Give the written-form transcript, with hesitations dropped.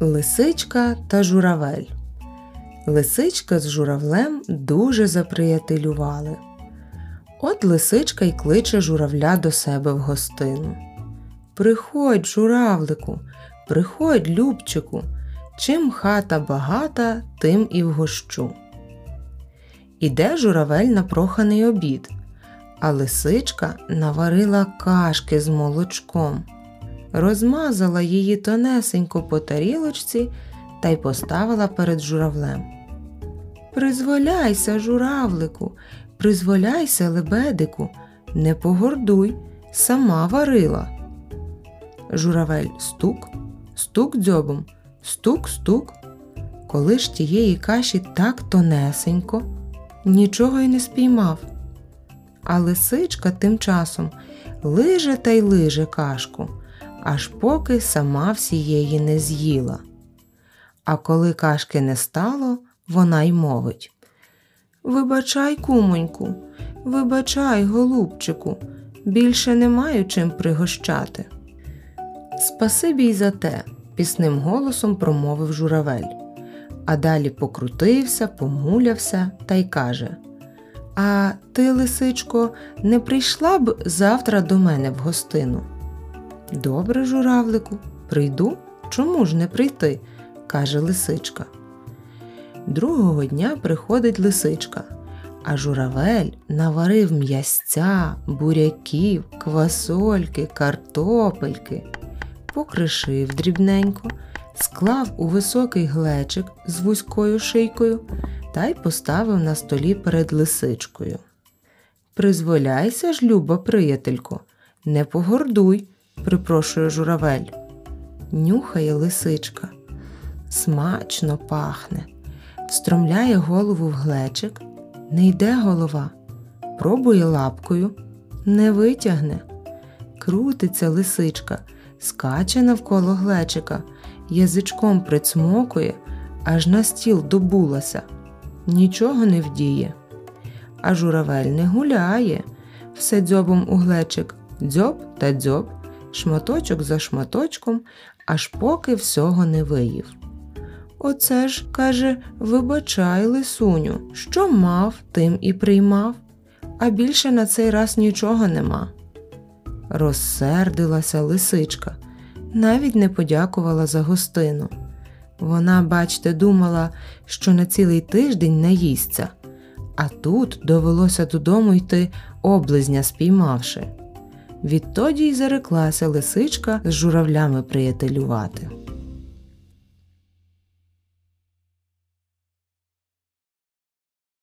Лисичка та журавель. Лисичка з журавлем дуже заприятелювали. От лисичка й кличе журавля до себе в гостину. «Приходь, журавлику, приходь, любчику, чим хата багата, тим і вгощу». Іде журавель на проханий обід, а лисичка наварила кашки з молочком, розмазала її тонесенько по тарілочці та й поставила перед журавлем. «Призволяйся, журавлику, призволяйся, лебедику, не погордуй, сама варила». Журавель стук, стук дзьобом, стук-стук. Коли ж тієї каші так тонесенько, нічого й не спіймав. А лисичка тим часом лиже та й лиже кашку, аж поки сама всієї не з'їла. А коли кашки не стало, вона й мовить: «Вибачай, кумоньку, вибачай, голубчику, більше не маю чим пригощати». «Спасибі й за те», – пісним голосом промовив журавель, а далі покрутився, помулявся та й каже: «А ти, лисичко, не прийшла б завтра до мене в гостину?» «Добре, журавлику, прийду, чому ж не прийти?» – каже лисичка. Другого дня приходить лисичка, а журавель наварив м'ясця, буряків, квасольки, картопельки, покришив дрібненько, склав у високий глечик з вузькою шийкою та й поставив на столі перед лисичкою. «Призволяйся ж, люба приятелько, не погордуй», – припрошує журавель. Нюхає лисичка. Смачно пахне. Встромляє голову в глечик. Не йде голова. Пробує лапкою. Не витягне. Крутиться лисичка, скаче навколо глечика, язичком прицмокує, аж на стіл добулася. Нічого не вдіє. А журавель не гуляє. Все дзьобом у глечик. Дзьоб та дзьоб, шматочок за шматочком, аж поки всього не виїв. «Оце ж, – каже, – вибачай, лисуню, що мав, тим і приймав, а більше на цей раз нічого нема». Розсердилася лисичка, навіть не подякувала за гостину. Вона, бачте, думала, що на цілий тиждень наїсться, а тут довелося додому йти, облизня спіймавши. Відтоді й зареклася лисичка з журавлями приятелювати.